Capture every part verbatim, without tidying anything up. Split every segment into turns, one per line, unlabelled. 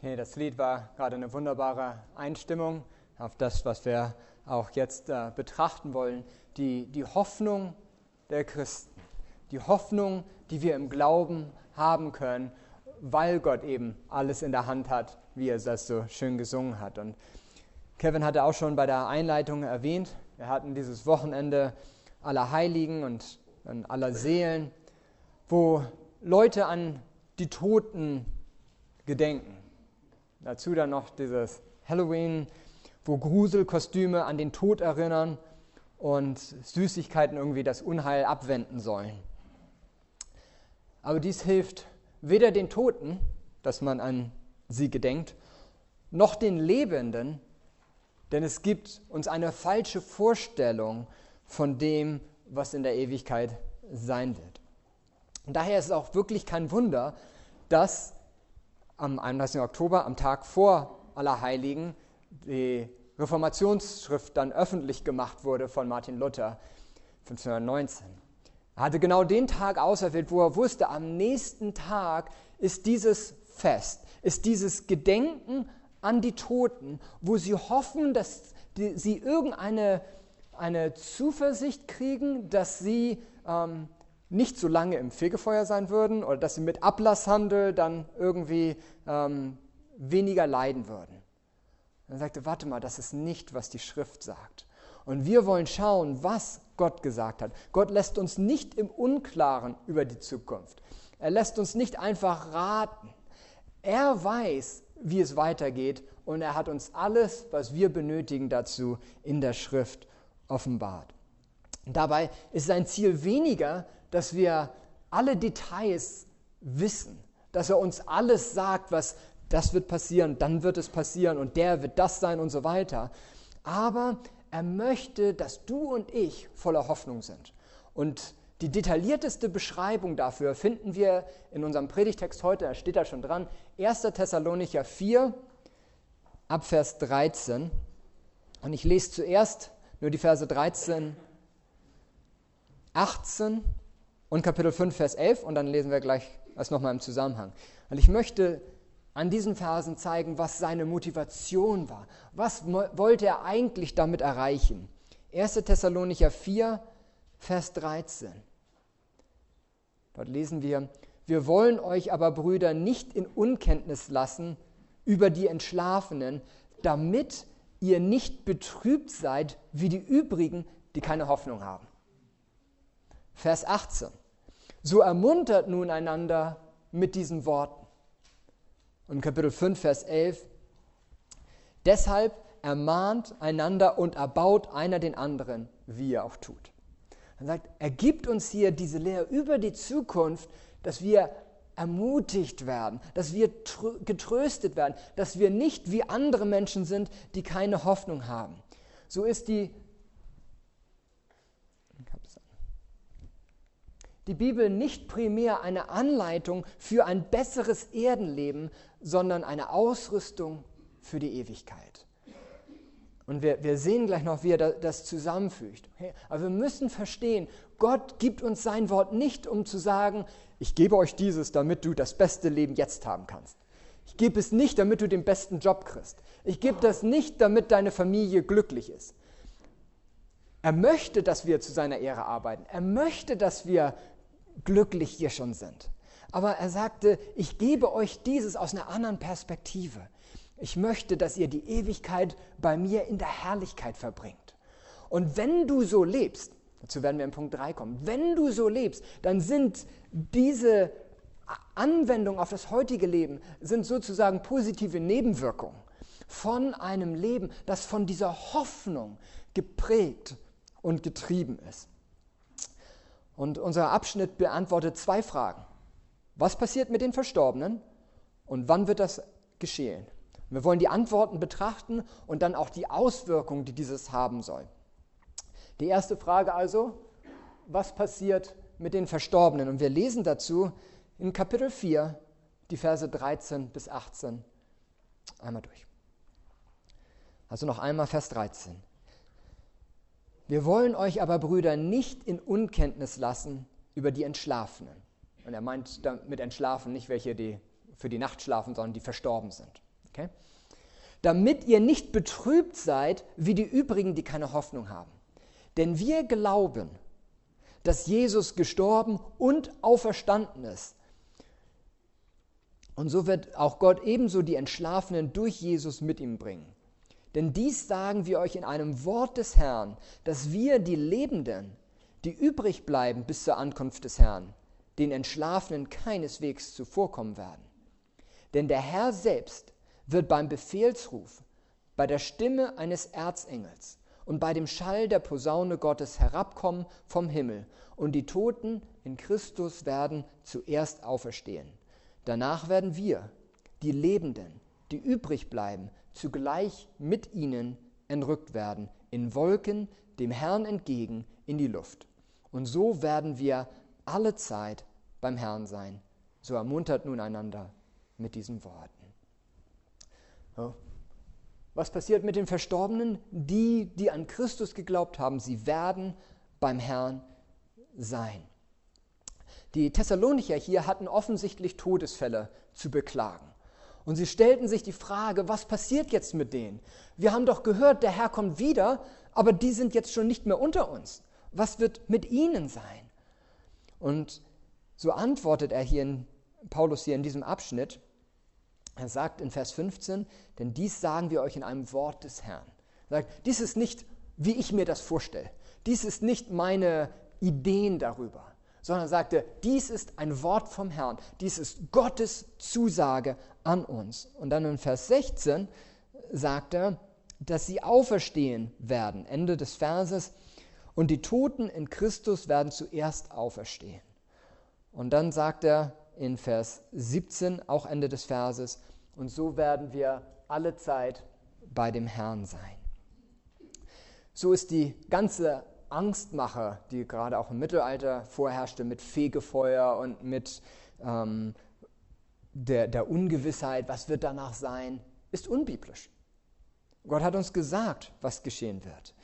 Hey, das Lied war gerade eine wunderbare Einstimmung auf das, was wir auch jetzt äh, betrachten wollen. Die, die Hoffnung der Christen, die Hoffnung, die wir im Glauben haben können, weil Gott eben alles in der Hand hat, wie er das so schön gesungen hat. Und Kevin hatte auch schon bei der Einleitung erwähnt, wir hatten dieses Wochenende aller Heiligen und an aller Seelen, wo Leute an die Toten gedenken. Dazu dann noch dieses Halloween, wo Gruselkostüme an den Tod erinnern und Süßigkeiten irgendwie das Unheil abwenden sollen. Aber dies hilft weder den Toten, dass man an sie gedenkt, noch den Lebenden, denn es gibt uns eine falsche Vorstellung von dem, was in der Ewigkeit sein wird. Und daher ist es auch wirklich kein Wunder, dass am einunddreißigsten Oktober, am Tag vor Allerheiligen, die Reformationsschrift dann öffentlich gemacht wurde von Martin Luther, fünfzehnhundertneunzehn. Er hatte genau den Tag auserwählt, wo er wusste, am nächsten Tag ist dieses Fest, ist dieses Gedenken an die Toten, wo sie hoffen, dass die, sie irgendeine eine Zuversicht kriegen, dass sie ähm, nicht so lange im Fegefeuer sein würden oder dass sie mit Ablasshandel dann irgendwie ähm, weniger leiden würden. Er sagte, warte mal, das ist nicht, was die Schrift sagt. Und wir wollen schauen, was Gott gesagt hat. Gott lässt uns nicht im Unklaren über die Zukunft. Er lässt uns nicht einfach raten. Er weiß, wie es weitergeht und er hat uns alles, was wir benötigen dazu, in der Schrift offenbart. Dabei ist sein Ziel weniger, dass wir alle Details wissen, dass er uns alles sagt, was das wird passieren, dann wird es passieren und der wird das sein und so weiter. Aber er möchte, dass du und ich voller Hoffnung sind. Und die detaillierteste Beschreibung dafür finden wir in unserem Predigtext heute, da steht da schon dran, erster Thessalonicher vier, ab Vers dreizehn. Und ich lese zuerst nur die Verse dreizehn, achtzehn und Kapitel fünf, Vers elf und dann lesen wir gleich das nochmal im Zusammenhang. Und ich möchte an diesen Versen zeigen, was seine Motivation war. Was wollte er eigentlich damit erreichen? erster Thessalonicher vier, Vers dreizehn. Dort lesen wir, wir wollen euch aber, Brüder, nicht in Unkenntnis lassen über die Entschlafenen, damit ihr nicht betrübt seid wie die übrigen, die keine Hoffnung haben. Vers achtzehn. So ermuntert nun einander mit diesen Worten. Und Kapitel fünf, Vers elf. Deshalb ermahnt einander und erbaut einer den anderen, wie er auch tut. Er sagt, er gibt uns hier diese Lehre über die Zukunft, dass wir ermutigt werden, dass wir getröstet werden, dass wir nicht wie andere Menschen sind, die keine Hoffnung haben. So ist die Die Bibel nicht primär eine Anleitung für ein besseres Erdenleben, sondern eine Ausrüstung für die Ewigkeit. Und wir, wir sehen gleich noch, wie er das zusammenfügt. Okay? Aber wir müssen verstehen, Gott gibt uns sein Wort nicht, um zu sagen, ich gebe euch dieses, damit du das beste Leben jetzt haben kannst. Ich gebe es nicht, damit du den besten Job kriegst. Ich gebe das nicht, damit deine Familie glücklich ist. Er möchte, dass wir zu seiner Ehre arbeiten. Er möchte, dass wir glücklich hier schon sind. Aber er sagte, ich gebe euch dieses aus einer anderen Perspektive. Ich möchte, dass ihr die Ewigkeit bei mir in der Herrlichkeit verbringt. Und wenn du so lebst, dazu werden wir in Punkt drei kommen, wenn du so lebst, dann sind diese Anwendungen auf das heutige Leben, sind sozusagen positive Nebenwirkungen von einem Leben, das von dieser Hoffnung geprägt und getrieben ist. Und unser Abschnitt beantwortet zwei Fragen. Was passiert mit den Verstorbenen und wann wird das geschehen? Wir wollen die Antworten betrachten und dann auch die Auswirkungen, die dieses haben soll. Die erste Frage also, was passiert mit den Verstorbenen? Und wir lesen dazu in Kapitel vier die Verse dreizehn bis achtzehn einmal durch. Also noch einmal Vers dreizehn. Wir wollen euch aber, Brüder, nicht in Unkenntnis lassen über die Entschlafenen. Und er meint damit Entschlafen nicht welche, die für die Nacht schlafen, sondern die verstorben sind. Okay? Damit ihr nicht betrübt seid wie die übrigen, die keine Hoffnung haben. Denn wir glauben, dass Jesus gestorben und auferstanden ist. Und so wird auch Gott ebenso die Entschlafenen durch Jesus mit ihm bringen. Denn dies sagen wir euch in einem Wort des Herrn, dass wir, die Lebenden, die übrig bleiben bis zur Ankunft des Herrn, den Entschlafenen keineswegs zuvorkommen werden. Denn der Herr selbst wird beim Befehlsruf, bei der Stimme eines Erzengels und bei dem Schall der Posaune Gottes herabkommen vom Himmel, und die Toten in Christus werden zuerst auferstehen. Danach werden wir, die Lebenden, die übrig bleiben, zugleich mit ihnen entrückt werden, in Wolken dem Herrn entgegen in die Luft. Und so werden wir alle Zeit beim Herrn sein. So ermuntert nun einander mit diesen Worten. So. Was passiert mit den Verstorbenen? Die, die an Christus geglaubt haben, sie werden beim Herrn sein. Die Thessalonicher hier hatten offensichtlich Todesfälle zu beklagen. Und sie stellten sich die Frage, was passiert jetzt mit denen? Wir haben doch gehört, der Herr kommt wieder, aber die sind jetzt schon nicht mehr unter uns. Was wird mit ihnen sein? Und so antwortet er hier in, Paulus hier in diesem Abschnitt. Er sagt in Vers fünfzehn, denn dies sagen wir euch in einem Wort des Herrn. Er sagt, dies ist nicht, wie ich mir das vorstelle. Dies ist nicht meine Ideen darüber, sondern sagte, dies ist ein Wort vom Herrn. Dies ist Gottes Zusage an uns. Und dann in Vers sechzehn sagt er, dass sie auferstehen werden. Ende des Verses. Und die Toten in Christus werden zuerst auferstehen. Und dann sagt er in Vers siebzehn, auch Ende des Verses, und so werden wir alle Zeit bei dem Herrn sein. So ist die ganze Angstmache, die gerade auch im Mittelalter vorherrschte, mit Fegefeuer und mit ähm, der, der Ungewissheit, was wird danach sein, ist unbiblisch. Gott hat uns gesagt, was geschehen wird.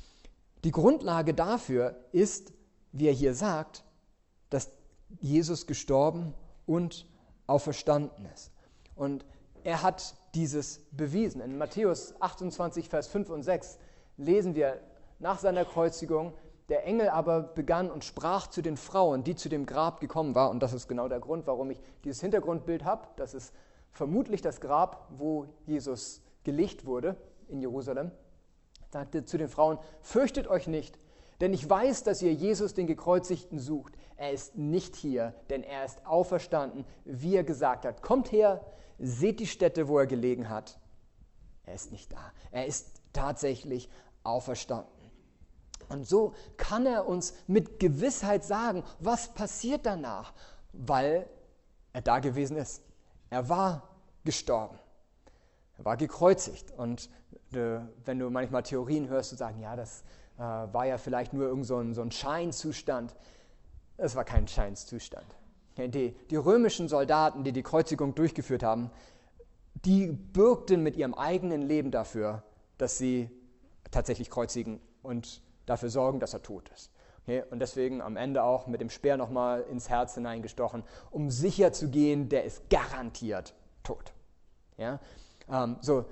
Die Grundlage dafür ist, wie er hier sagt, dass Jesus gestorben und auferstanden ist. Und er hat dieses bewiesen. In Matthäus achtundzwanzig, Vers fünf und sechs lesen wir nach seiner Kreuzigung, der Engel aber begann und sprach zu den Frauen, die zu dem Grab gekommen waren. Und das ist genau der Grund, warum ich dieses Hintergrundbild habe. Das ist vermutlich das Grab, wo Jesus gelegt wurde in Jerusalem. Er sagte zu den Frauen, fürchtet euch nicht, denn ich weiß, dass ihr Jesus, den Gekreuzigten, sucht. Er ist nicht hier, denn er ist auferstanden, wie er gesagt hat. Kommt her, seht die Stätte, wo er gelegen hat. Er ist nicht da. Er ist tatsächlich auferstanden. Und so kann er uns mit Gewissheit sagen, was passiert danach, weil er da gewesen ist. Er war gestorben. Er war gekreuzigt. Und äh, wenn du manchmal Theorien hörst, du sagen, ja, das äh, war ja vielleicht nur irgend so ein, so ein Scheinzustand. Es war kein Scheinzustand. Die, die römischen Soldaten, die die Kreuzigung durchgeführt haben, die bürgten mit ihrem eigenen Leben dafür, dass sie tatsächlich kreuzigen und dafür sorgen, dass er tot ist. Okay? Und deswegen am Ende auch mit dem Speer nochmal ins Herz hineingestochen, um sicher zu gehen, der ist garantiert tot. Ja? Ähm, so,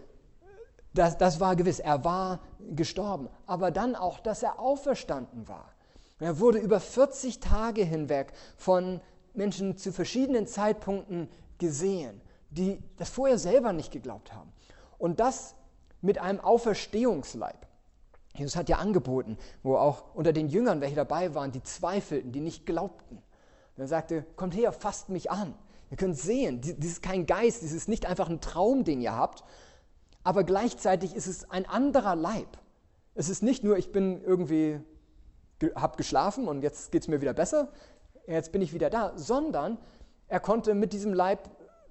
das, das war gewiss, er war gestorben. Aber dann auch, dass er auferstanden war. Er wurde über vierzig Tage hinweg von Menschen zu verschiedenen Zeitpunkten gesehen, die das vorher selber nicht geglaubt haben. Und das mit einem Auferstehungsleib. Jesus hat ja angeboten, wo auch unter den Jüngern welche dabei waren, die zweifelten, die nicht glaubten. Und er sagte, kommt her, fasst mich an. Ihr könnt sehen, dies ist kein Geist, dies ist nicht einfach ein Traum, den ihr habt, aber gleichzeitig ist es ein anderer Leib. Es ist nicht nur, ich bin irgendwie, habe geschlafen und jetzt geht es mir wieder besser, jetzt bin ich wieder da, sondern er konnte mit diesem Leib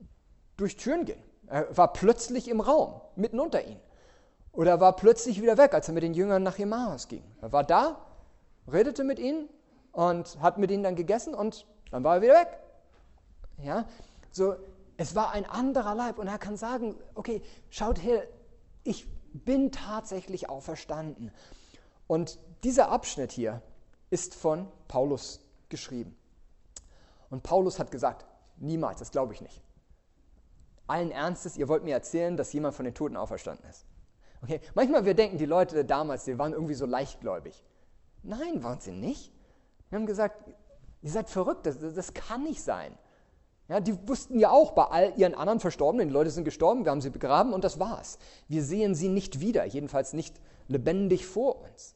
durch Türen gehen. Er war plötzlich im Raum, mitten unter ihnen. Oder er war plötzlich wieder weg, als er mit den Jüngern nach Emmaus ging. Er war da, redete mit ihnen und hat mit ihnen dann gegessen und dann war er wieder weg. Ja, so, es war ein anderer Leib und er kann sagen, okay, schaut her, ich bin tatsächlich auferstanden. Und dieser Abschnitt hier ist von Paulus geschrieben. Und Paulus hat gesagt, niemals, das glaube ich nicht. allen Ernstes, ihr wollt mir erzählen, dass jemand von den Toten auferstanden ist. Okay? Manchmal wir denken, die Leute damals, die waren irgendwie so leichtgläubig. Nein, waren sie nicht. Wir haben gesagt, ihr seid verrückt, das, das kann nicht sein. Ja, die wussten ja auch, bei all ihren anderen Verstorbenen, die Leute sind gestorben, wir haben sie begraben und das war's. Wir sehen sie nicht wieder, jedenfalls nicht lebendig vor uns.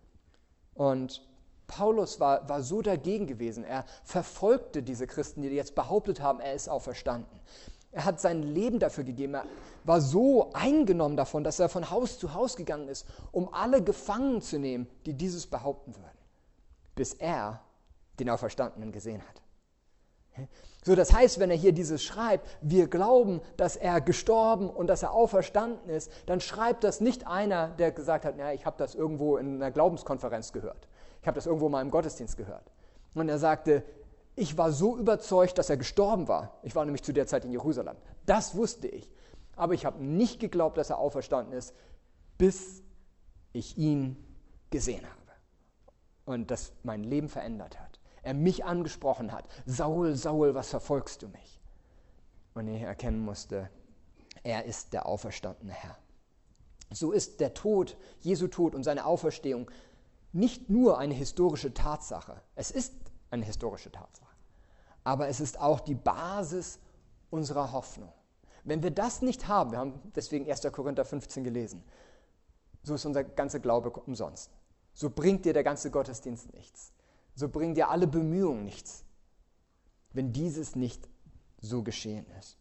Und Paulus war, war so dagegen gewesen. Er verfolgte diese Christen, die jetzt behauptet haben, er ist auferstanden. Er hat sein Leben dafür gegeben. Er war so eingenommen davon, dass er von Haus zu Haus gegangen ist, um alle gefangen zu nehmen, die dieses behaupten würden, bis er den Auferstandenen gesehen hat. So, das heißt, wenn er hier dieses schreibt, wir glauben, dass er gestorben und dass er auferstanden ist, dann schreibt das nicht einer, der gesagt hat, ja, ich habe das irgendwo in einer Glaubenskonferenz gehört. Ich habe das irgendwo mal im Gottesdienst gehört. Und er sagte, ich war so überzeugt, dass er gestorben war. Ich war nämlich zu der Zeit in Jerusalem. Das wusste ich. Aber ich habe nicht geglaubt, dass er auferstanden ist, bis ich ihn gesehen habe. Und das mein Leben verändert hat. Er mich angesprochen hat. Saul, Saul, was verfolgst du mich? Und ich erkennen musste, er ist der auferstandene Herr. So ist der Tod, Jesu Tod und seine Auferstehung nicht nur eine historische Tatsache. Es ist eine historische Tatsache. Aber es ist auch die Basis unserer Hoffnung. Wenn wir das nicht haben, wir haben deswegen erster Korinther fünfzehn gelesen, so ist unser ganzer Glaube umsonst. So bringt dir der ganze Gottesdienst nichts. So bringen dir alle Bemühungen nichts, wenn dieses nicht so geschehen ist.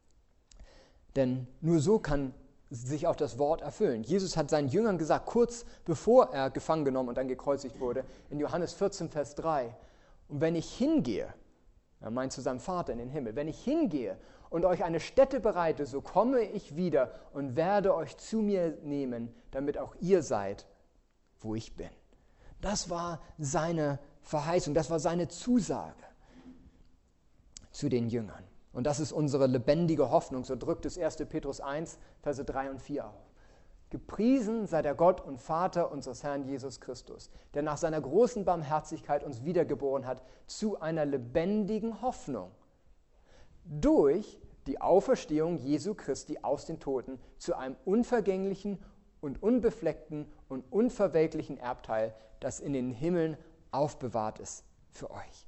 Denn nur so kann sich auch das Wort erfüllen. Jesus hat seinen Jüngern gesagt, kurz bevor er gefangen genommen und dann gekreuzigt wurde, in Johannes vierzehn, Vers drei, und wenn ich hingehe, er meint zu seinem Vater in den Himmel, wenn ich hingehe und euch eine Stätte bereite, so komme ich wieder und werde euch zu mir nehmen, damit auch ihr seid, wo ich bin. Das war seine Verheißung, das war seine Zusage zu den Jüngern. Und das ist unsere lebendige Hoffnung, so drückt es erster Petrus eins, Verse drei und vier auf. Gepriesen sei der Gott und Vater unseres Herrn Jesus Christus, der nach seiner großen Barmherzigkeit uns wiedergeboren hat zu einer lebendigen Hoffnung durch die Auferstehung Jesu Christi aus den Toten zu einem unvergänglichen und unbefleckten und unverwelklichen Erbteil, das in den Himmeln aufbewahrt ist für euch.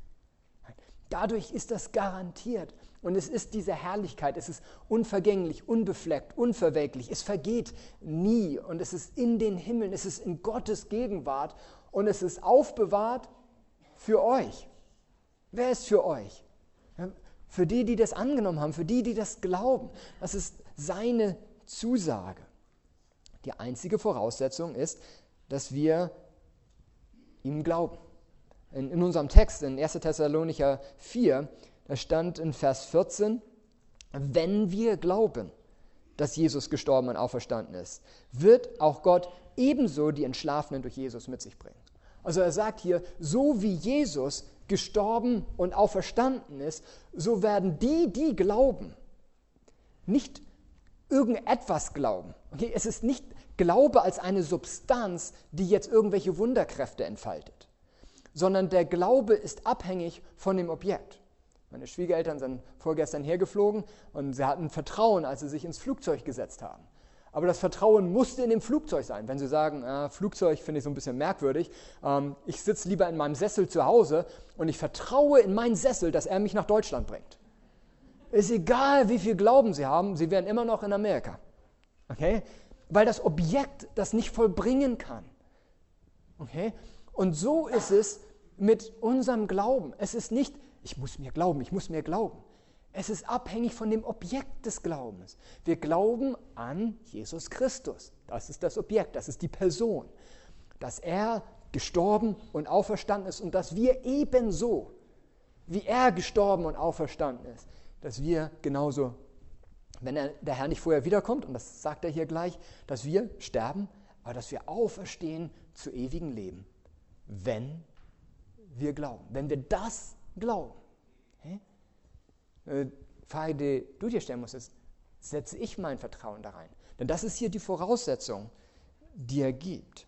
Dadurch ist das garantiert. Und es ist diese Herrlichkeit, es ist unvergänglich, unbefleckt, unverwelklich. Es vergeht nie und es ist in den Himmeln, es ist in Gottes Gegenwart und es ist aufbewahrt für euch. Wer ist für euch? Für die, die das angenommen haben, für die, die das glauben. Das ist seine Zusage. Die einzige Voraussetzung ist, dass wir ihm glauben. In, in unserem Text, in erster Thessalonicher vier, da stand in Vers vierzehn, wenn wir glauben, dass Jesus gestorben und auferstanden ist, wird auch Gott ebenso die Entschlafenen durch Jesus mit sich bringen. Also er sagt hier, so wie Jesus gestorben und auferstanden ist, so werden die, die glauben, nicht irgendetwas glauben. Okay? Es ist nicht Glaube als eine Substanz, die jetzt irgendwelche Wunderkräfte entfaltet, sondern der Glaube ist abhängig von dem Objekt. Meine Schwiegereltern sind vorgestern hergeflogen und sie hatten Vertrauen, als sie sich ins Flugzeug gesetzt haben. Aber das Vertrauen musste in dem Flugzeug sein. Wenn sie sagen, äh, Flugzeug finde ich so ein bisschen merkwürdig, ähm, ich sitze lieber in meinem Sessel zu Hause und ich vertraue in meinen Sessel, dass er mich nach Deutschland bringt. Ist egal, wie viel Glauben sie haben, sie werden immer noch in Amerika. Okay? Weil das Objekt das nicht vollbringen kann. Okay? Und so ist es mit unserem Glauben. Es ist nicht, ich muss mir glauben, ich muss mir glauben. Es ist abhängig von dem Objekt des Glaubens. Wir glauben an Jesus Christus. Das ist das Objekt, das ist die Person. Dass er gestorben und auferstanden ist und dass wir ebenso, wie er gestorben und auferstanden ist, dass wir genauso, wenn er, der Herr nicht vorher wiederkommt, und das sagt er hier gleich, dass wir sterben, aber dass wir auferstehen zu ewigem Leben, wenn wir glauben. Wenn wir das glauben. Okay? Die Frage, die du dir stellen musst, ist, setze ich mein Vertrauen da rein? Denn das ist hier die Voraussetzung, die er gibt.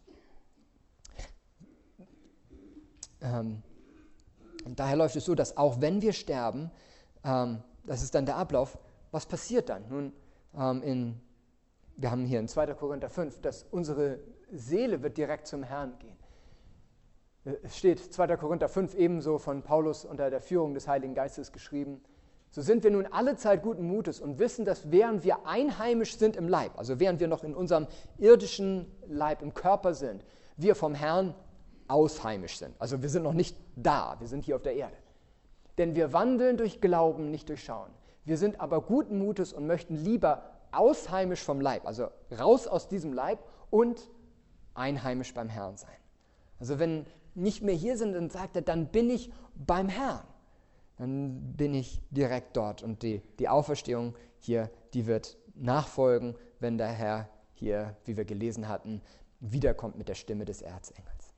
Ähm, und daher läuft es so, dass auch wenn wir sterben, ähm, das ist dann der Ablauf, was passiert dann? Nun, ähm, in, wir haben hier in zweiter Korinther fünf, dass unsere Seele wird direkt zum Herrn gehen. Es steht zweiter Korinther fünf ebenso von Paulus unter der Führung des Heiligen Geistes geschrieben. So sind wir nun alle Zeit guten Mutes und wissen, dass während wir einheimisch sind im Leib, also während wir noch in unserem irdischen Leib, im Körper sind, wir vom Herrn ausheimisch sind. Also wir sind noch nicht da, wir sind hier auf der Erde. Denn wir wandeln durch Glauben, nicht durch Schauen. Wir sind aber guten Mutes und möchten lieber ausheimisch vom Leib, also raus aus diesem Leib und einheimisch beim Herrn sein. Also wenn nicht mehr hier sind, dann sagt er, dann bin ich beim Herrn. Dann bin ich direkt dort. Und die, die Auferstehung hier, die wird nachfolgen, wenn der Herr hier, wie wir gelesen hatten, wiederkommt mit der Stimme des Erzengels.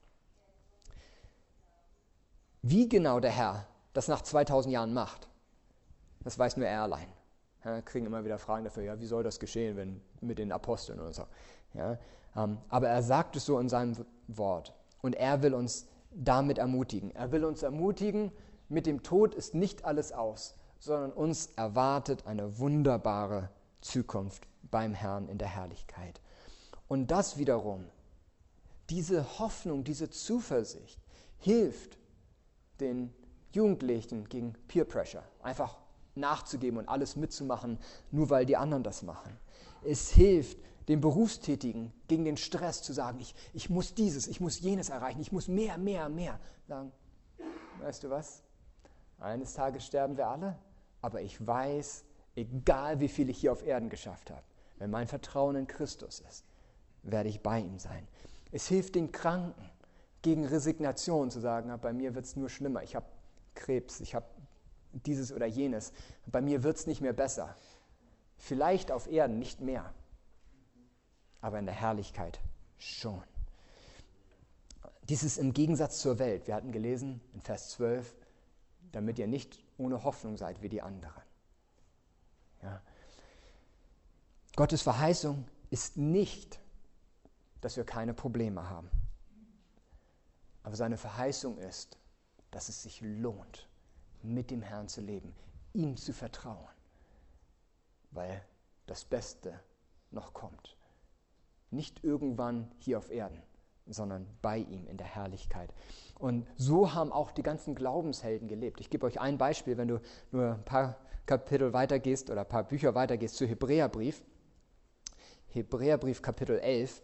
Wie genau der Herr das nach zweitausend Jahren macht, das weiß nur er allein. Ja, kriegen immer wieder Fragen dafür, ja, wie soll das geschehen, wenn mit den Aposteln oder so. Ja, ähm, aber er sagt es so in seinem Wort. Und er will uns damit ermutigen. Er will uns ermutigen, mit dem Tod ist nicht alles aus, sondern uns erwartet eine wunderbare Zukunft beim Herrn in der Herrlichkeit. Und das wiederum, diese Hoffnung, diese Zuversicht hilft den Jugendlichen gegen Peer Pressure, einfach nachzugeben und alles mitzumachen, nur weil die anderen das machen. Es hilft den Berufstätigen gegen den Stress zu sagen, ich, ich muss dieses, ich muss jenes erreichen, ich muss mehr, mehr, mehr. Sagen, weißt du was? Eines Tages sterben wir alle, aber ich weiß, egal wie viel ich hier auf Erden geschafft habe, wenn mein Vertrauen in Christus ist, werde ich bei ihm sein. Es hilft den Kranken gegen Resignation zu sagen, bei mir wird es nur schlimmer, ich habe Krebs, ich habe dieses oder jenes, bei mir wird es nicht mehr besser. Vielleicht auf Erden nicht mehr, aber in der Herrlichkeit schon. Dies ist im Gegensatz zur Welt. Wir hatten gelesen in Vers zwölf, damit ihr nicht ohne Hoffnung seid wie die anderen. Ja. Gottes Verheißung ist nicht, dass wir keine Probleme haben. Aber seine Verheißung ist, dass es sich lohnt, mit dem Herrn zu leben, ihm zu vertrauen, weil das Beste noch kommt. Nicht irgendwann hier auf Erden, sondern bei ihm in der Herrlichkeit. Und so haben auch die ganzen Glaubenshelden gelebt. Ich gebe euch ein Beispiel, wenn du nur ein paar Kapitel weitergehst oder ein paar Bücher weitergehst zu Hebräerbrief. Hebräerbrief Kapitel elf.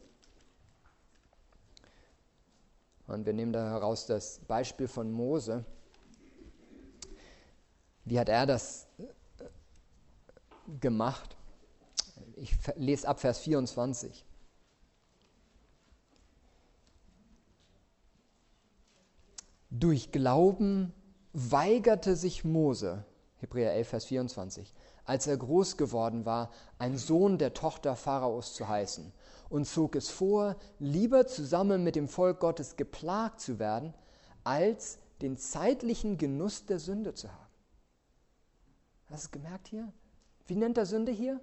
Und wir nehmen da heraus das Beispiel von Mose. Wie hat er das gemacht? Ich lese ab Vers vierundzwanzig. Durch Glauben weigerte sich Mose, Hebräer elf, Vers vierundzwanzig, als er groß geworden war, ein Sohn der Tochter Pharaos zu heißen und zog es vor, lieber zusammen mit dem Volk Gottes geplagt zu werden, als den zeitlichen Genuss der Sünde zu haben. Hast du es gemerkt hier? Wie nennt er Sünde hier?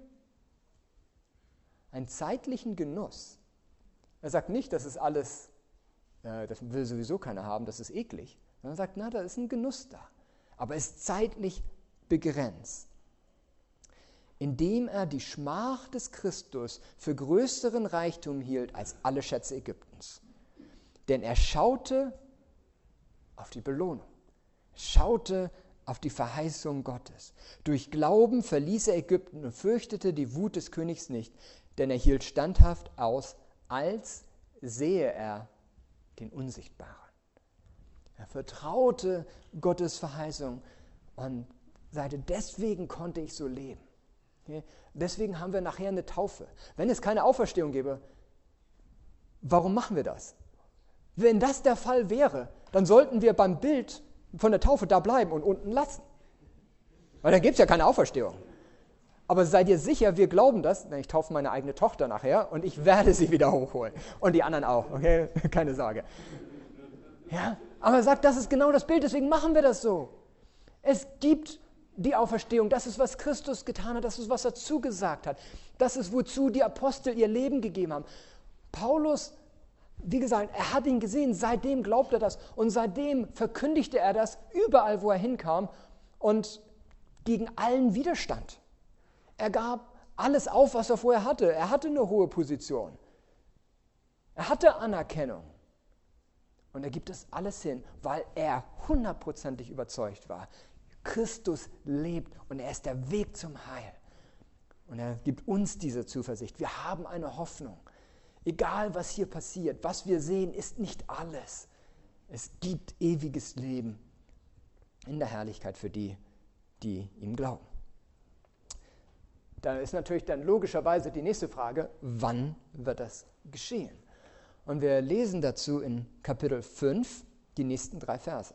Einen zeitlichen Genuss. Er sagt nicht, das ist alles, äh, das will sowieso keiner haben, das ist eklig. Sondern er sagt, na, da ist ein Genuss da. Aber er ist zeitlich begrenzt. Indem er die Schmach des Christus für größeren Reichtum hielt als alle Schätze Ägyptens. Denn er schaute auf die Belohnung, schaute auf die Verheißung Gottes. Durch Glauben verließ er Ägypten und fürchtete die Wut des Königs nicht, denn er hielt standhaft aus, als sehe er den Unsichtbaren. Er vertraute Gottes Verheißung und sagte, deswegen konnte ich so leben. Deswegen haben wir nachher eine Taufe. Wenn es keine Auferstehung gäbe, warum machen wir das? Wenn das der Fall wäre, dann sollten wir beim Bild von der Taufe da bleiben und unten lassen. Weil dann gibt es ja keine Auferstehung. Aber seid ihr sicher, wir glauben das? Ich taufe meine eigene Tochter nachher und ich werde sie wieder hochholen. Und die anderen auch, okay? Keine Sorge. Ja, aber er sagt, das ist genau das Bild, deswegen machen wir das so. Es gibt die Auferstehung, das ist, was Christus getan hat, das ist, was er zugesagt hat. Das ist, wozu die Apostel ihr Leben gegeben haben. Paulus, wie gesagt, er hat ihn gesehen, seitdem glaubt er das und seitdem verkündigte er das überall, wo er hinkam und gegen allen Widerstand. Er gab alles auf, was er vorher hatte. Er hatte eine hohe Position. Er hatte Anerkennung. Und er gibt das alles hin, weil er hundertprozentig überzeugt war. Christus lebt und er ist der Weg zum Heil. Und er gibt uns diese Zuversicht. Wir haben eine Hoffnung. Egal, was hier passiert, was wir sehen, ist nicht alles. Es gibt ewiges Leben in der Herrlichkeit für die, die ihm glauben. Da ist natürlich dann logischerweise die nächste Frage, wann wird das geschehen? Und wir lesen dazu in Kapitel fünf die nächsten drei Verse.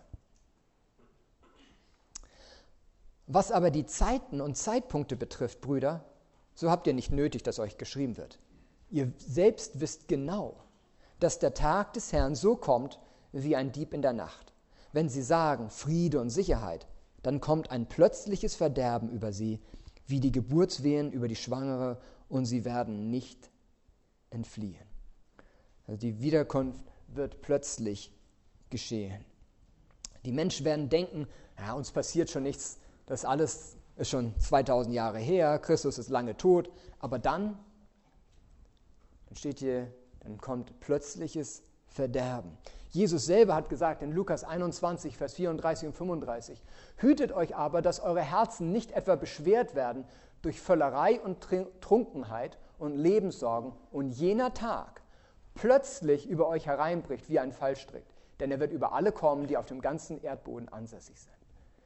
Was aber die Zeiten und Zeitpunkte betrifft, Brüder, so habt ihr nicht nötig, dass euch geschrieben wird. Ihr selbst wisst genau, dass der Tag des Herrn so kommt, wie ein Dieb in der Nacht. Wenn sie sagen, Friede und Sicherheit, dann kommt ein plötzliches Verderben über sie, wie die Geburtswehen über die Schwangere, und sie werden nicht entfliehen. Also die Wiederkunft wird plötzlich geschehen. Die Menschen werden denken, ja, uns passiert schon nichts, das alles ist schon zweitausend Jahre her, Christus ist lange tot, aber dann, dann steht hier, dann kommt plötzliches Verderben. Jesus selber hat gesagt in Lukas einundzwanzig, Vers vierunddreißig und fünfunddreißig, hütet euch aber, dass eure Herzen nicht etwa beschwert werden durch Völlerei und Trunkenheit und Lebenssorgen und jener Tag plötzlich über euch hereinbricht wie ein Fallstrick, denn er wird über alle kommen, die auf dem ganzen Erdboden ansässig sind.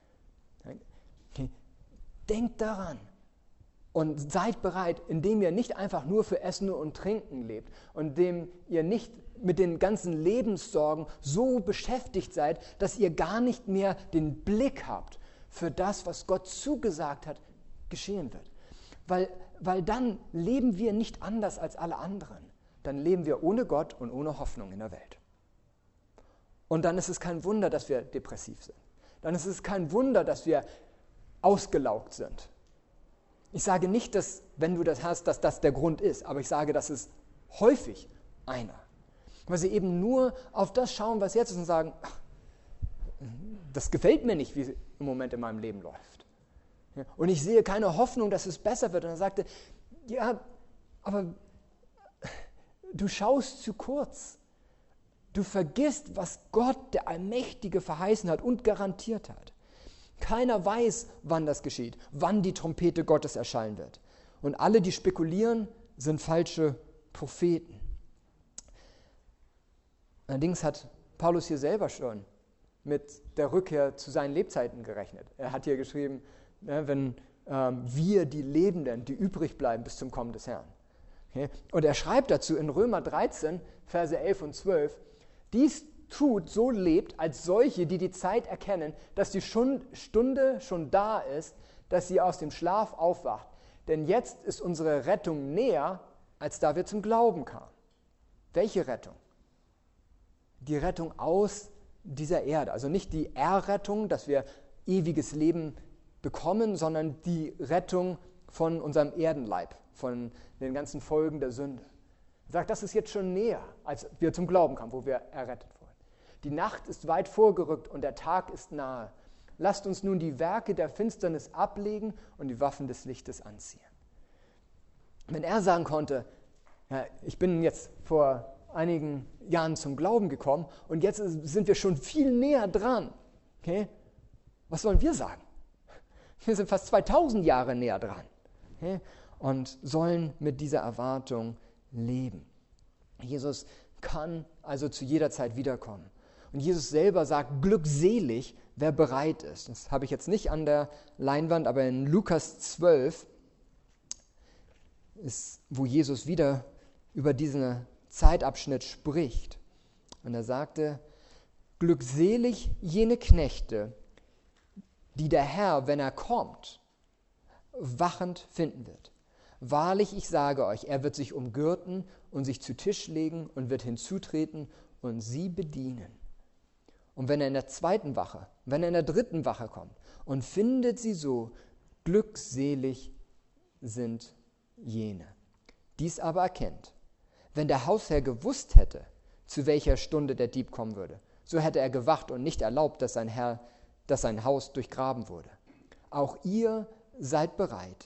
Denkt daran und seid bereit, indem ihr nicht einfach nur für Essen und Trinken lebt und indem ihr nicht mit den ganzen Lebenssorgen so beschäftigt seid, dass ihr gar nicht mehr den Blick habt für das, was Gott zugesagt hat, geschehen wird. Weil, weil dann leben wir nicht anders als alle anderen. Dann leben wir ohne Gott und ohne Hoffnung in der Welt. Und dann ist es kein Wunder, dass wir depressiv sind. Dann ist es kein Wunder, dass wir ausgelaugt sind. Ich sage nicht, dass, wenn du das hast, dass das der Grund ist, aber ich sage, das ist häufig einer. Weil sie eben nur auf das schauen, was jetzt ist und sagen, ach, das gefällt mir nicht, wie es im Moment in meinem Leben läuft. Ja, und ich sehe keine Hoffnung, dass es besser wird. Und er sagte, ja, aber du schaust zu kurz. Du vergisst, was Gott, der Allmächtige, verheißen hat und garantiert hat. Keiner weiß, wann das geschieht, wann die Trompete Gottes erschallen wird. Und alle, die spekulieren, sind falsche Propheten. Allerdings hat Paulus hier selber schon mit der Rückkehr zu seinen Lebzeiten gerechnet. Er hat hier geschrieben, wenn ähm, wir die Lebenden, die übrig bleiben bis zum Kommen des Herrn. Okay? Und er schreibt dazu in Römer dreizehn, Verse elf und zwölf, dies tut, so lebt, als solche, die die Zeit erkennen, dass die Stunde schon da ist, dass sie aus dem Schlaf aufwacht. Denn jetzt ist unsere Rettung näher, als da wir zum Glauben kamen. Welche Rettung? Die Rettung aus dieser Erde. Also nicht die Errettung, dass wir ewiges Leben bekommen, sondern die Rettung von unserem Erdenleib, von den ganzen Folgen der Sünde. Er sagt, das ist jetzt schon näher, als wir zum Glauben kamen, wo wir errettet wurden. Die Nacht ist weit vorgerückt und der Tag ist nahe. Lasst uns nun die Werke der Finsternis ablegen und die Waffen des Lichtes anziehen. Wenn er sagen konnte, ja, ich bin jetzt vor einigen Jahren zum Glauben gekommen und jetzt sind wir schon viel näher dran, okay? Was sollen wir sagen? Wir sind fast zweitausend Jahre näher dran, okay? Und sollen mit dieser Erwartung leben. Jesus kann also zu jeder Zeit wiederkommen. Und Jesus selber sagt, glückselig, wer bereit ist. Das habe ich jetzt nicht an der Leinwand, aber in Lukas zwölf, ist, wo Jesus wieder über diesen Zeitabschnitt spricht. Und er sagte, glückselig jene Knechte, die der Herr, wenn er kommt, wachend finden wird. Wahrlich, ich sage euch, er wird sich umgürten und sich zu Tisch legen und wird hinzutreten und sie bedienen. Und wenn er in der zweiten Wache, wenn er in der dritten Wache kommt und findet sie so, glückselig sind jene. Dies aber erkennt, wenn der Hausherr gewusst hätte, zu welcher Stunde der Dieb kommen würde, so hätte er gewacht und nicht erlaubt, dass sein Herr, dass sein Haus durchgraben wurde. Auch ihr seid bereit,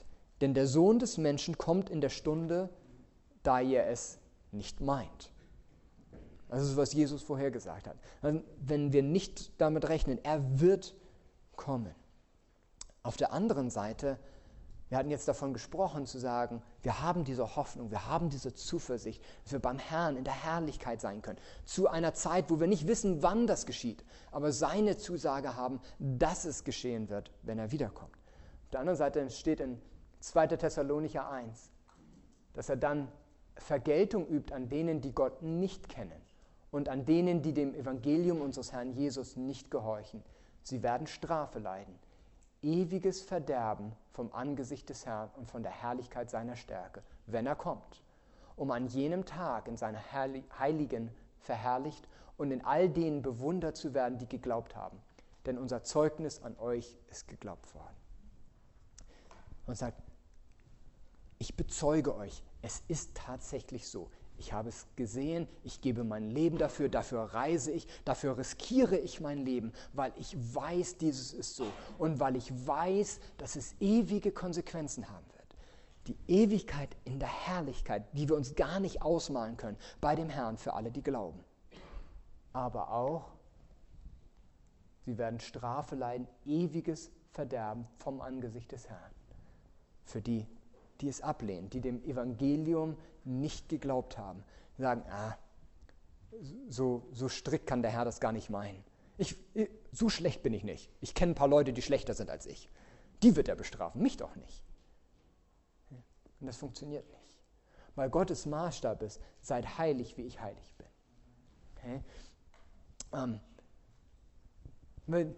Denn der Sohn des Menschen kommt in der Stunde, da ihr es nicht meint. Das ist, was Jesus vorhergesagt hat. Wenn wir nicht damit rechnen, er wird kommen. Auf der anderen Seite, wir hatten jetzt davon gesprochen, zu sagen, wir haben diese Hoffnung, wir haben diese Zuversicht, dass wir beim Herrn in der Herrlichkeit sein können. Zu einer Zeit, wo wir nicht wissen, wann das geschieht, aber seine Zusage haben, dass es geschehen wird, wenn er wiederkommt. Auf der anderen Seite steht in zweiter Thessalonicher eins, dass er dann Vergeltung übt an denen, die Gott nicht kennen und an denen, die dem Evangelium unseres Herrn Jesus nicht gehorchen. Sie werden Strafe leiden. Ewiges Verderben vom Angesicht des Herrn und von der Herrlichkeit seiner Stärke, wenn er kommt, um an jenem Tag in seiner Heiligen verherrlicht und in all denen bewundert zu werden, die geglaubt haben. Denn unser Zeugnis an euch ist geglaubt worden. Und sagt, ich bezeuge euch, es ist tatsächlich so. Ich habe es gesehen, ich gebe mein Leben dafür, dafür reise ich, dafür riskiere ich mein Leben, weil ich weiß, dieses ist so und weil ich weiß, dass es ewige Konsequenzen haben wird. Die Ewigkeit in der Herrlichkeit, die wir uns gar nicht ausmalen können, bei dem Herrn für alle, die glauben. Aber auch, sie werden Strafe leiden, ewiges Verderben vom Angesicht des Herrn. Für die, die es ablehnen, die dem Evangelium nicht geglaubt haben, sagen, ah, so, so strikt kann der Herr das gar nicht meinen. Ich, ich, so schlecht bin ich nicht. Ich kenne ein paar Leute, die schlechter sind als ich. Die wird er bestrafen, mich doch nicht. Und das funktioniert nicht. Weil Gottes Maßstab ist, seid heilig, wie ich heilig bin. Okay? Ähm, wenn,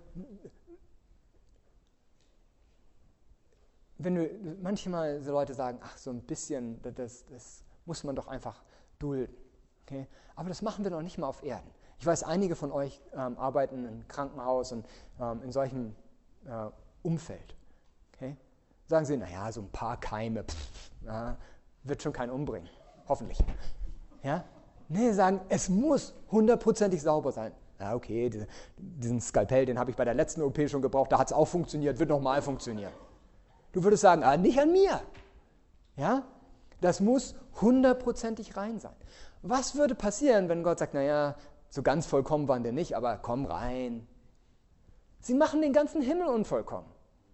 wenn du, manchmal so Leute sagen, ach, so ein bisschen, das, das muss man doch einfach dulden. Okay? Aber das machen wir doch nicht mal auf Erden. Ich weiß, einige von euch ähm, arbeiten im Krankenhaus und ähm, in solchem äh, Umfeld. Okay? Sagen sie, naja, so ein paar Keime, pff, na, wird schon keinen umbringen. Hoffentlich. Ja? Nee, sagen, es muss hundertprozentig sauber sein. Ja, okay, diese, diesen Skalpell, den habe ich bei der letzten O P schon gebraucht, da hat es auch funktioniert, wird nochmal funktionieren. Du würdest sagen, ah, nicht an mir. Ja? Das muss hundertprozentig rein sein. Was würde passieren, wenn Gott sagt, naja, so ganz vollkommen waren wir nicht, aber komm rein. Sie machen den ganzen Himmel unvollkommen.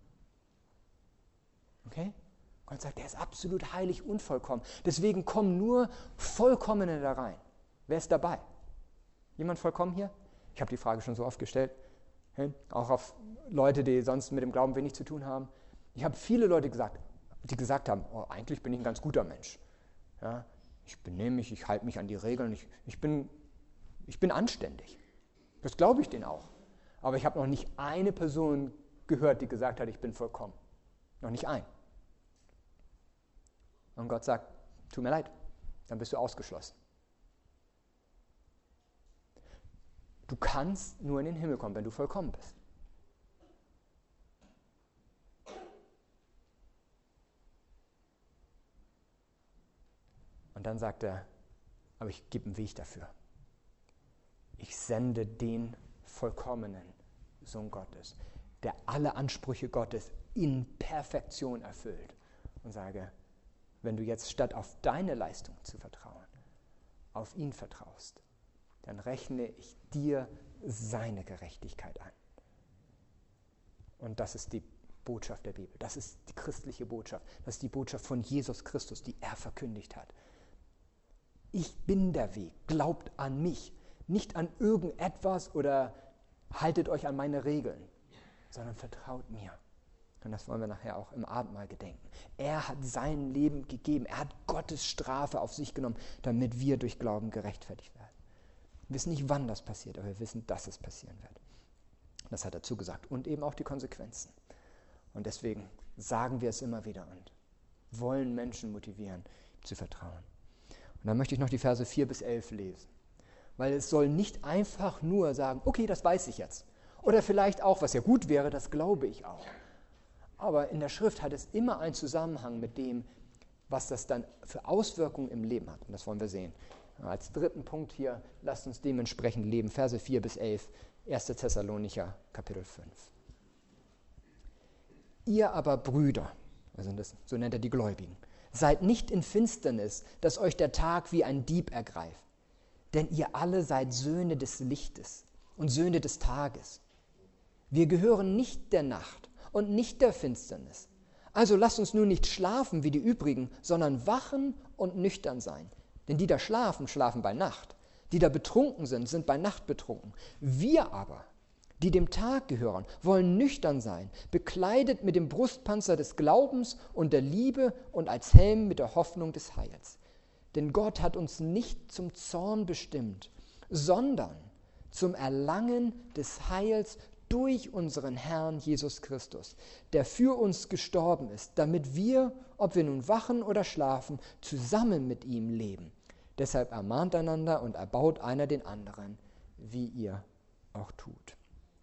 Okay? Gott sagt, er ist absolut heilig, unvollkommen. Deswegen kommen nur Vollkommene da rein. Wer ist dabei? Jemand vollkommen hier? Ich habe die Frage schon so oft gestellt. Okay? Auch auf Leute, die sonst mit dem Glauben wenig zu tun haben. Ich habe viele Leute gesagt, die gesagt haben, oh, eigentlich bin ich ein ganz guter Mensch. Ja, ich benehme mich, ich halte mich an die Regeln, ich, ich, bin, ich bin anständig. Das glaube ich denen auch. Aber ich habe noch nicht eine Person gehört, die gesagt hat, ich bin vollkommen. Noch nicht ein. Und Gott sagt, tut mir leid, dann bist du ausgeschlossen. Du kannst nur in den Himmel kommen, wenn du vollkommen bist. Und dann sagt er, aber ich gebe einen Weg dafür. Ich sende den vollkommenen Sohn Gottes, der alle Ansprüche Gottes in Perfektion erfüllt. Und sage, wenn du jetzt statt auf deine Leistung zu vertrauen, auf ihn vertraust, dann rechne ich dir seine Gerechtigkeit an. Und das ist die Botschaft der Bibel. Das ist die christliche Botschaft. Das ist die Botschaft von Jesus Christus, die er verkündigt hat. Ich bin der Weg. Glaubt an mich. Nicht an irgendetwas oder haltet euch an meine Regeln, sondern vertraut mir. Und das wollen wir nachher auch im Abendmahl gedenken. Er hat sein Leben gegeben. Er hat Gottes Strafe auf sich genommen, damit wir durch Glauben gerechtfertigt werden. Wir wissen nicht, wann das passiert, aber wir wissen, dass es passieren wird. Das hat er zugesagt. Und eben auch die Konsequenzen. Und deswegen sagen wir es immer wieder und wollen Menschen motivieren, zu vertrauen. Und dann möchte ich noch die Verse vier bis elf lesen. Weil es soll nicht einfach nur sagen, okay, das weiß ich jetzt. Oder vielleicht auch, was ja gut wäre, das glaube ich auch. Aber in der Schrift hat es immer einen Zusammenhang mit dem, was das dann für Auswirkungen im Leben hat. Und das wollen wir sehen. Als dritten Punkt hier, lasst uns dementsprechend leben. Verse vier bis elf, erster Thessalonicher, Kapitel fünf. Ihr aber Brüder, Also das, so nennt er die Gläubigen. Seid nicht in Finsternis, dass euch der Tag wie ein Dieb ergreift. Denn ihr alle seid Söhne des Lichtes und Söhne des Tages. Wir gehören nicht der Nacht und nicht der Finsternis. Also lasst uns nun nicht schlafen wie die übrigen, sondern wachen und nüchtern sein. Denn die da schlafen, schlafen bei Nacht. Die da betrunken sind, sind bei Nacht betrunken. Wir aber, die dem Tag gehören, wollen nüchtern sein, bekleidet mit dem Brustpanzer des Glaubens und der Liebe und als Helm mit der Hoffnung des Heils. Denn Gott hat uns nicht zum Zorn bestimmt, sondern zum Erlangen des Heils durch unseren Herrn Jesus Christus, der für uns gestorben ist, damit wir, ob wir nun wachen oder schlafen, zusammen mit ihm leben. Deshalb ermahnt einander und erbaut einer den anderen, wie ihr auch tut.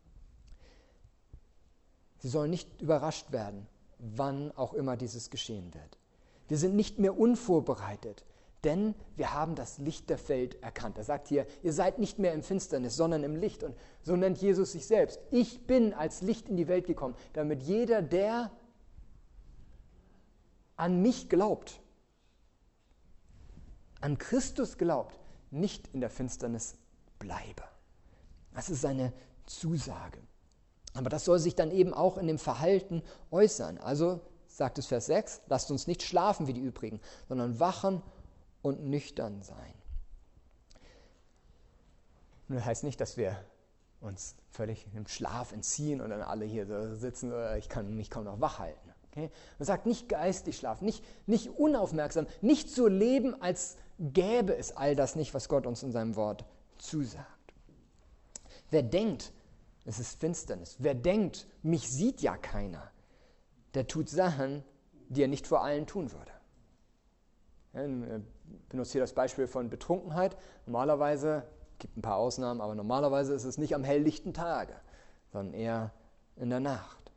Sie sollen nicht überrascht werden, wann auch immer dieses geschehen wird. Wir sind nicht mehr unvorbereitet, denn wir haben das Licht der Welt erkannt. Er sagt hier, ihr seid nicht mehr im Finsternis, sondern im Licht. Und so nennt Jesus sich selbst. Ich bin als Licht in die Welt gekommen, damit jeder, der an mich glaubt, an Christus glaubt, nicht in der Finsternis bleibe. Das ist seine Zusage. Aber das soll sich dann eben auch in dem Verhalten äußern. Also sagt es Vers sechs, lasst uns nicht schlafen wie die übrigen, sondern wachen und nüchtern sein. Und das heißt nicht, dass wir uns völlig im Schlaf entziehen und dann alle hier so sitzen, ich kann mich kaum noch wach halten. Okay? Man sagt nicht geistig schlafen, nicht, nicht unaufmerksam, nicht so leben, als gäbe es all das nicht, was Gott uns in seinem Wort zusagt. Wer denkt, es ist Finsternis, wer denkt, mich sieht ja keiner, der tut Sachen, die er nicht vor allen tun würde. Ja, ich benutze hier das Beispiel von Betrunkenheit. Normalerweise, es gibt ein paar Ausnahmen, aber normalerweise ist es nicht am helllichten Tage, sondern eher in der Nacht.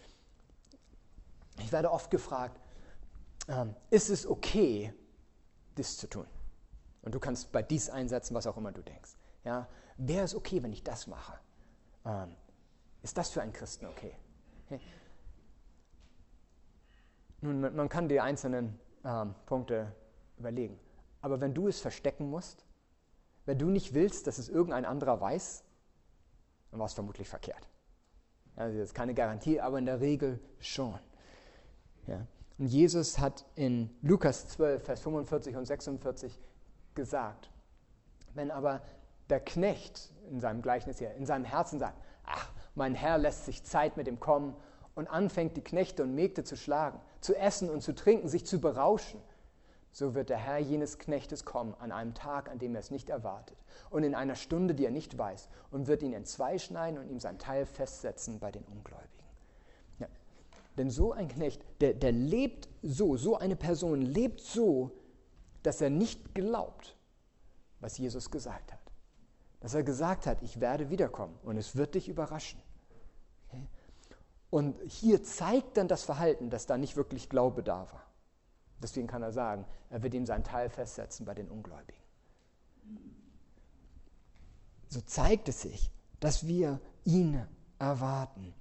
Ich werde oft gefragt, ähm, ist es okay, dies zu tun? Und du kannst bei dies einsetzen, was auch immer du denkst. Ja, wäre es okay, wenn ich das mache? Ähm, ist das für einen Christen okay? okay? Nun, man, man kann die einzelnen ähm, Punkte überlegen. Aber wenn du es verstecken musst, wenn du nicht willst, dass es irgendein anderer weiß, dann war es vermutlich verkehrt. Also das ist keine Garantie, aber in der Regel schon. Ja. Und Jesus hat in Lukas zwölf, Vers fünfundvierzig und sechsundvierzig gesagt, wenn aber der Knecht in seinem Gleichnis hier, in seinem Herzen sagt, ach, mein Herr lässt sich Zeit mit ihm kommen und anfängt die Knechte und Mägde zu schlagen, zu essen und zu trinken, sich zu berauschen, so wird der Herr jenes Knechtes kommen an einem Tag, an dem er es nicht erwartet und in einer Stunde, die er nicht weiß, und wird ihn entzwei schneiden und ihm sein Teil festsetzen bei den Ungläubigen. Ja. Denn so ein Knecht, der, der lebt so, so eine Person lebt so, dass er nicht glaubt, was Jesus gesagt hat. Dass er gesagt hat, ich werde wiederkommen und es wird dich überraschen. Okay? Und hier zeigt dann das Verhalten, dass da nicht wirklich Glaube da war. Deswegen kann er sagen, er wird ihm sein Teil festsetzen bei den Ungläubigen. So zeigt es sich, dass wir ihn erwarten.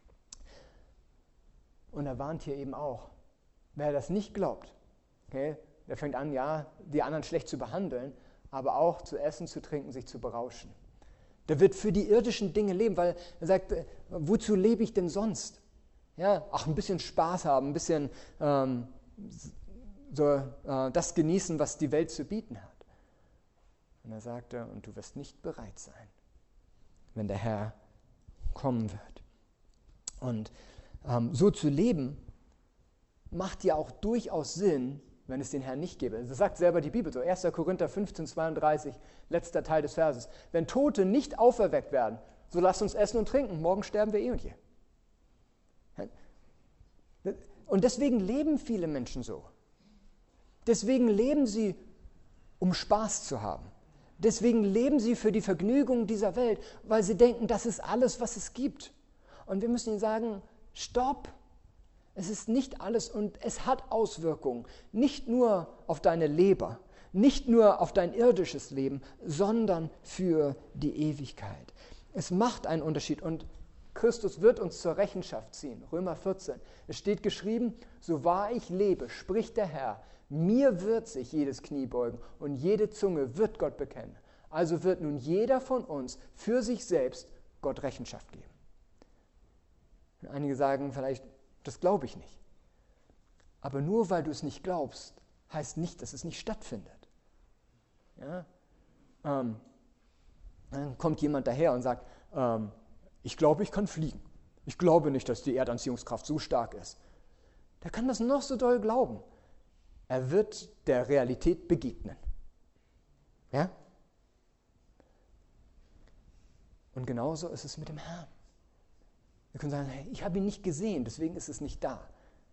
Und er warnt hier eben auch, wer das nicht glaubt, okay, der fängt an, ja, die anderen schlecht zu behandeln, aber auch zu essen, zu trinken, sich zu berauschen. Der wird für die irdischen Dinge leben, weil er sagt, wozu lebe ich denn sonst? Ja, auch ein bisschen Spaß haben, ein bisschen ähm, so, äh, das genießen, was die Welt zu bieten hat. Und er sagte, und du wirst nicht bereit sein, wenn der Herr kommen wird. Und ähm, so zu leben, macht ja auch durchaus Sinn, wenn es den Herrn nicht gäbe. Das sagt selber die Bibel so, erster Korinther fünfzehn, zweiunddreißig, letzter Teil des Verses. Wenn Tote nicht auferweckt werden, so lasst uns essen und trinken, morgen sterben wir eh und je. Und deswegen leben viele Menschen so. Deswegen leben sie, um Spaß zu haben. Deswegen leben sie für die Vergnügung dieser Welt, weil sie denken, das ist alles, was es gibt. Und wir müssen ihnen sagen, stopp! Es ist nicht alles und es hat Auswirkungen, nicht nur auf deine Leber, nicht nur auf dein irdisches Leben, sondern für die Ewigkeit. Es macht einen Unterschied und Christus wird uns zur Rechenschaft ziehen. Römer vierzehn. Es steht geschrieben, so wahr ich lebe, spricht der Herr, mir wird sich jedes Knie beugen und jede Zunge wird Gott bekennen. Also wird nun jeder von uns für sich selbst Gott Rechenschaft geben. Und einige sagen vielleicht, das glaube ich nicht. Aber nur weil du es nicht glaubst, heißt nicht, dass es nicht stattfindet. Ja? Ähm, dann kommt jemand daher und sagt, ähm, ich glaube, ich kann fliegen. Ich glaube nicht, dass die Erdanziehungskraft so stark ist. Der kann das noch so doll glauben. Er wird der Realität begegnen. Ja? Und genauso ist es mit dem Herrn. Wir können sagen, hey, ich habe ihn nicht gesehen, deswegen ist es nicht da.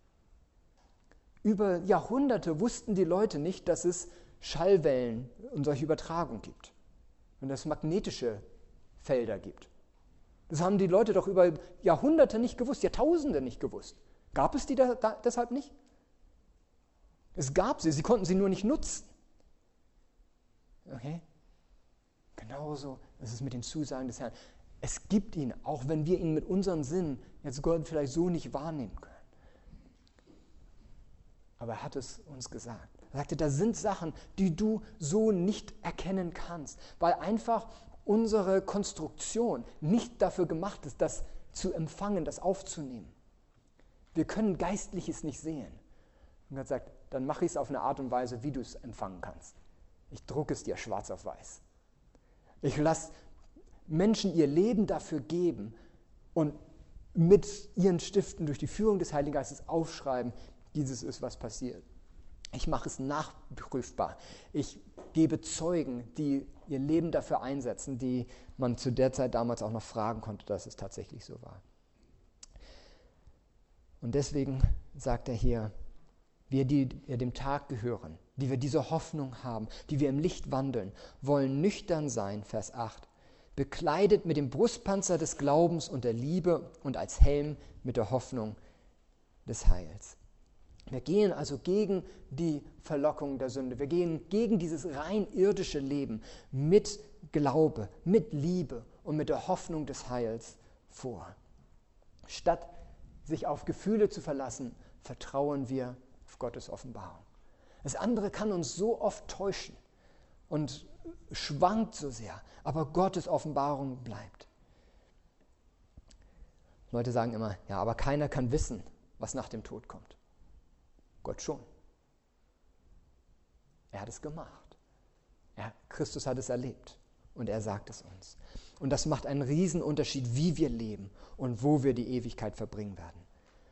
Über Jahrhunderte wussten die Leute nicht, dass es Schallwellen und solche Übertragung gibt und dass es magnetische Felder gibt. Das haben die Leute doch über Jahrhunderte nicht gewusst, Jahrtausende nicht gewusst. Gab es die da, da, deshalb nicht? Es gab sie, sie konnten sie nur nicht nutzen. Okay? Genauso ist es mit den Zusagen des Herrn. Es gibt ihn, auch wenn wir ihn mit unseren Sinnen jetzt Gott vielleicht so nicht wahrnehmen können. Aber er hat es uns gesagt. Er sagte, da sind Sachen, die du so nicht erkennen kannst, weil einfach unsere Konstruktion nicht dafür gemacht ist, das zu empfangen, das aufzunehmen. Wir können Geistliches nicht sehen. Und Gott sagt, dann mache ich es auf eine Art und Weise, wie du es empfangen kannst. Ich drucke es dir schwarz auf weiß. Ich lasse Menschen ihr Leben dafür geben und mit ihren Stiften durch die Führung des Heiligen Geistes aufschreiben, dieses ist, was passiert. Ich mache es nachprüfbar. Ich gebe Zeugen, die ihr Leben dafür einsetzen, die man zu der Zeit damals auch noch fragen konnte, dass es tatsächlich so war. Und deswegen sagt er hier, wir, die wir dem Tag gehören, die wir diese Hoffnung haben, die wir im Licht wandeln, wollen nüchtern sein, Vers acht, bekleidet mit dem Brustpanzer des Glaubens und der Liebe und als Helm mit der Hoffnung des Heils. Wir gehen also gegen die Verlockung der Sünde. Wir gehen gegen dieses rein irdische Leben mit Glaube, mit Liebe und mit der Hoffnung des Heils vor. Statt sich auf Gefühle zu verlassen, vertrauen wir auf Gottes Offenbarung. Das andere kann uns so oft täuschen und schwankt so sehr, aber Gottes Offenbarung bleibt. Leute sagen immer, ja, aber keiner kann wissen, was nach dem Tod kommt. Gott schon. Er hat es gemacht. Er, Christus hat es erlebt und er sagt es uns. Und das macht einen riesen Unterschied, wie wir leben und wo wir die Ewigkeit verbringen werden.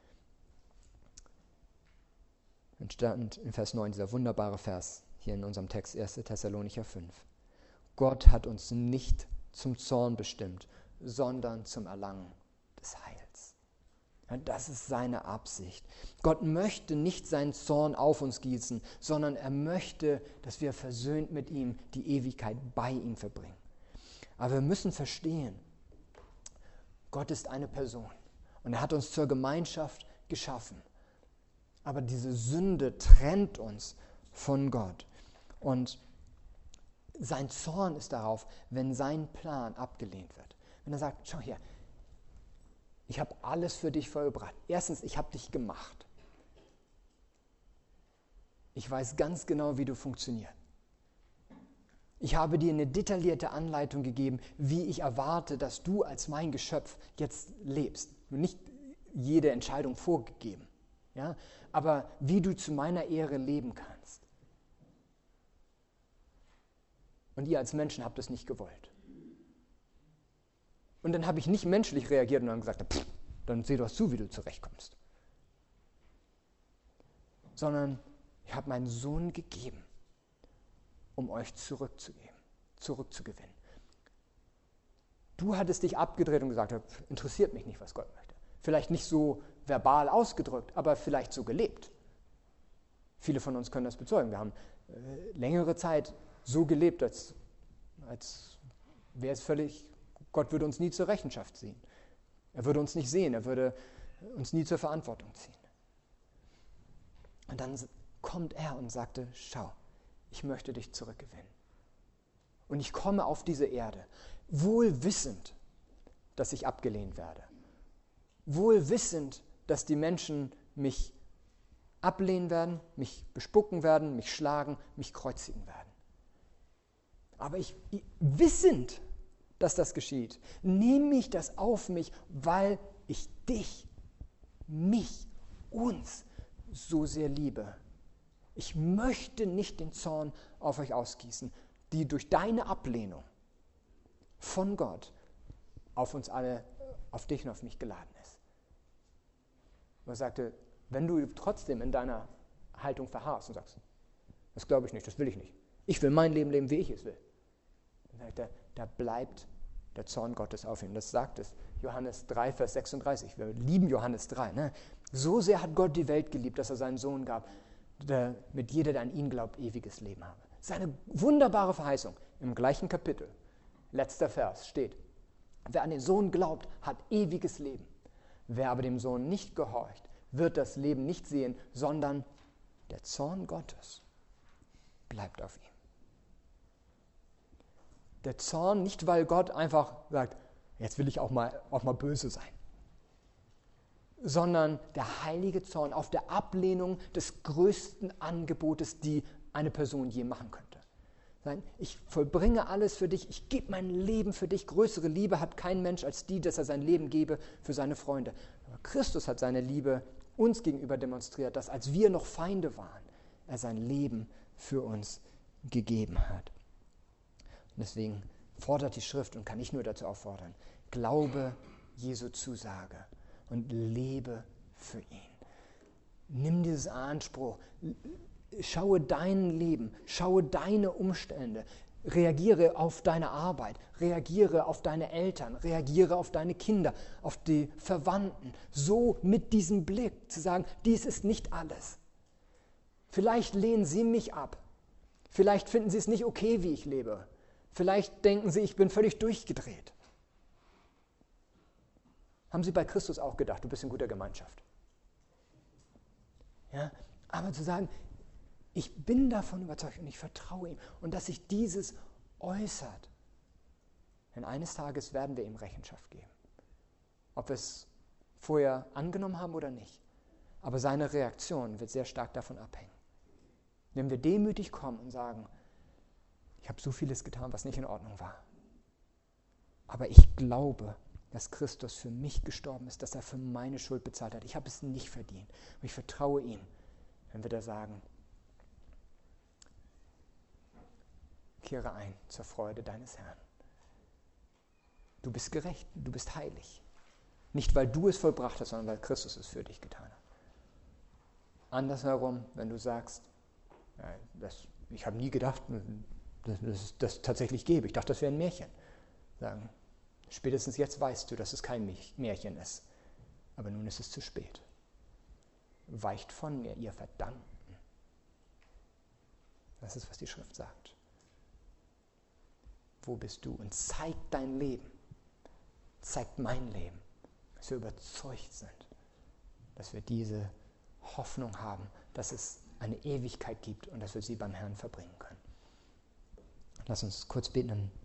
Dann stand in Vers neun dieser wunderbare Vers hier in unserem Text erster Thessalonicher fünf. Gott hat uns nicht zum Zorn bestimmt, sondern zum Erlangen des Heils. Ja, das ist seine Absicht. Gott möchte nicht seinen Zorn auf uns gießen, sondern er möchte, dass wir versöhnt mit ihm die Ewigkeit bei ihm verbringen. Aber wir müssen verstehen, Gott ist eine Person und er hat uns zur Gemeinschaft geschaffen. Aber diese Sünde trennt uns von Gott. Und sein Zorn ist darauf, wenn sein Plan abgelehnt wird. Wenn er sagt, schau her, ich habe alles für dich vollbracht. Erstens, ich habe dich gemacht. Ich weiß ganz genau, wie du funktionierst. Ich habe dir eine detaillierte Anleitung gegeben, wie ich erwarte, dass du als mein Geschöpf jetzt lebst. Nicht jede Entscheidung vorgegeben, ja? Aber wie du zu meiner Ehre leben kannst. Und ihr als Menschen habt es nicht gewollt. Und dann habe ich nicht menschlich reagiert und dann gesagt, pff, dann seh doch zu, wie du zurechtkommst. Sondern ich habe meinen Sohn gegeben, um euch zurückzugeben, zurückzugewinnen. Du hattest dich abgedreht und gesagt, interessiert mich nicht, was Gott möchte. Vielleicht nicht so verbal ausgedrückt, aber vielleicht so gelebt. Viele von uns können das bezeugen. Wir haben äh, längere Zeit so gelebt, als, als wäre es völlig, Gott würde uns nie zur Rechenschaft ziehen. Er würde uns nicht sehen, er würde uns nie zur Verantwortung ziehen. Und dann kommt er und sagte, schau, ich möchte dich zurückgewinnen. Und ich komme auf diese Erde, wohl wissend, dass ich abgelehnt werde. wohl wissend, dass die Menschen mich ablehnen werden, mich bespucken werden, mich schlagen, mich kreuzigen werden. Aber ich, wissend, dass das geschieht, nehme ich das auf mich, weil ich dich, mich, uns so sehr liebe. Ich möchte nicht den Zorn auf euch ausgießen, die durch deine Ablehnung von Gott auf uns alle, auf dich und auf mich geladen ist. Und er sagte, wenn du trotzdem in deiner Haltung verharrst und sagst, das glaube ich nicht, das will ich nicht. Ich will mein Leben leben, wie ich es will. Dann sagt er, da bleibt der Zorn Gottes auf ihm. Das sagt es. Johannes drei, Vers sechsunddreißig. Wir lieben Johannes drei. Ne? So sehr hat Gott die Welt geliebt, dass er seinen Sohn gab, damit jeder, der an ihn glaubt, ewiges Leben habe. Seine wunderbare Verheißung im gleichen Kapitel, letzter Vers, steht, wer an den Sohn glaubt, hat ewiges Leben. Wer aber dem Sohn nicht gehorcht, wird das Leben nicht sehen, sondern der Zorn Gottes bleibt auf ihm. Der Zorn nicht, weil Gott einfach sagt, jetzt will ich auch mal, auch mal böse sein, sondern der heilige Zorn auf der Ablehnung des größten Angebotes, die eine Person je machen könnte. Ich vollbringe alles für dich, ich gebe mein Leben für dich. Größere Liebe hat kein Mensch als die, dass er sein Leben gebe für seine Freunde. Aber Christus hat seine Liebe uns gegenüber demonstriert, dass als wir noch Feinde waren, er sein Leben für uns gegeben hat. Und deswegen fordert die Schrift und kann ich nur dazu auffordern, glaube Jesu Zusage und lebe für ihn. Nimm dieses Anspruch, schaue dein Leben, schaue deine Umstände, reagiere auf deine Arbeit, reagiere auf deine Eltern, reagiere auf deine Kinder, auf die Verwandten, so mit diesem Blick zu sagen, dies ist nicht alles. Vielleicht lehnen sie mich ab, vielleicht finden sie es nicht okay, wie ich lebe, vielleicht denken sie, ich bin völlig durchgedreht. Haben sie bei Christus auch gedacht, du bist in guter Gemeinschaft. Ja, aber zu sagen, ich bin davon überzeugt und ich vertraue ihm und dass sich dieses äußert. Denn eines Tages werden wir ihm Rechenschaft geben. Ob wir es vorher angenommen haben oder nicht. Aber seine Reaktion wird sehr stark davon abhängen. Wenn wir demütig kommen und sagen, ich habe so vieles getan, was nicht in Ordnung war. Aber ich glaube, dass Christus für mich gestorben ist, dass er für meine Schuld bezahlt hat. Ich habe es nicht verdient. Und ich vertraue ihm, wenn wir da sagen, kehre ein zur Freude deines Herrn. Du bist gerecht, du bist heilig. Nicht, weil du es vollbracht hast, sondern weil Christus es für dich getan hat. Andersherum, wenn du sagst, ja, das, ich habe nie gedacht, dass es das tatsächlich gäbe. Ich dachte, das wäre ein Märchen. Sagen, spätestens jetzt weißt du, dass es kein Märchen ist. Aber nun ist es zu spät. Weicht von mir, ihr Verdammten. Das ist, was die Schrift sagt. Wo bist du? Und zeigt dein Leben. Zeigt mein Leben. Dass wir überzeugt sind, dass wir diese Hoffnung haben, dass es eine Ewigkeit gibt und dass wir sie beim Herrn verbringen können. Lass uns kurz beten, dann